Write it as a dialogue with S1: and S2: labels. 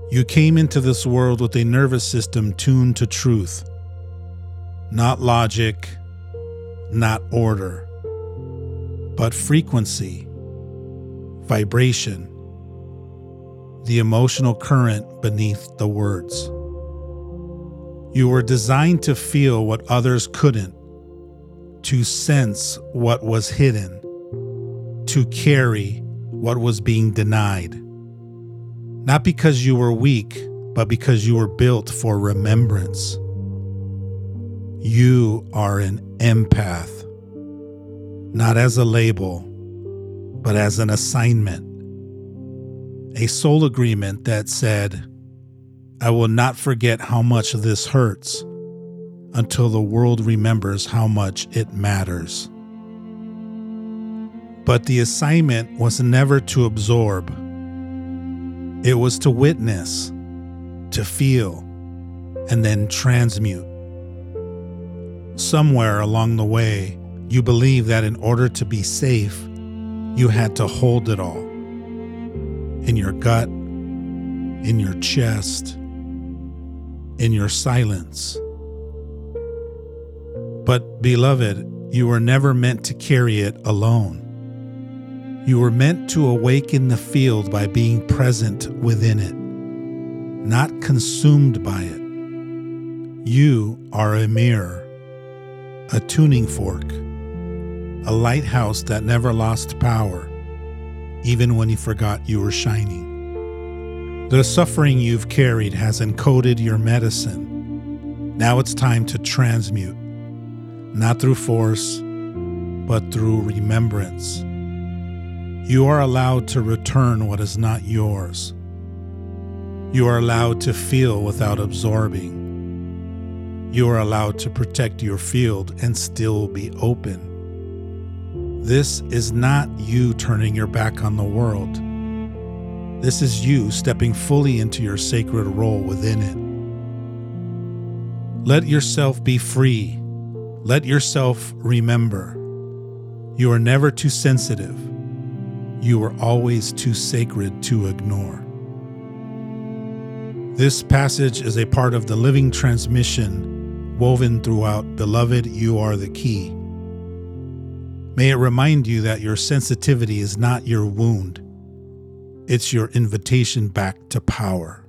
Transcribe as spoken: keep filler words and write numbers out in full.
S1: You came into this world with a nervous system tuned to truth, not logic, not order, but frequency, vibration, the emotional current beneath the words. You were designed to feel what others couldn't, to sense what was hidden, to carry what was being denied. Not because you were weak, but because you were built for remembrance. You are an empath, not as a label, but as an assignment. A soul agreement that said, I will not forget how much this hurts until the world remembers how much it matters. But the assignment was never to absorb. It was to witness, to feel, and then transmute. Somewhere along the way, you believed that in order to be safe, you had to hold it all. In your gut, in your chest, in your silence. But, beloved, you were never meant to carry it alone. You were meant to awaken the field by being present within it, not consumed by it. You are a mirror, a tuning fork, a lighthouse that never lost power, even when you forgot you were shining. The suffering you've carried has encoded your medicine. Now it's time to transmute, not through force, but through remembrance. You are allowed to return what is not yours. You are allowed to feel without absorbing. You are allowed to protect your field and still be open. This is not you turning your back on the world. This is you stepping fully into your sacred role within it. Let yourself be free. Let yourself remember. You are never too sensitive. You are always too sacred to ignore. This passage is a part of the living transmission woven throughout Beloved, You Are the Key. May it remind you that your sensitivity is not your wound. It's your invitation back to power.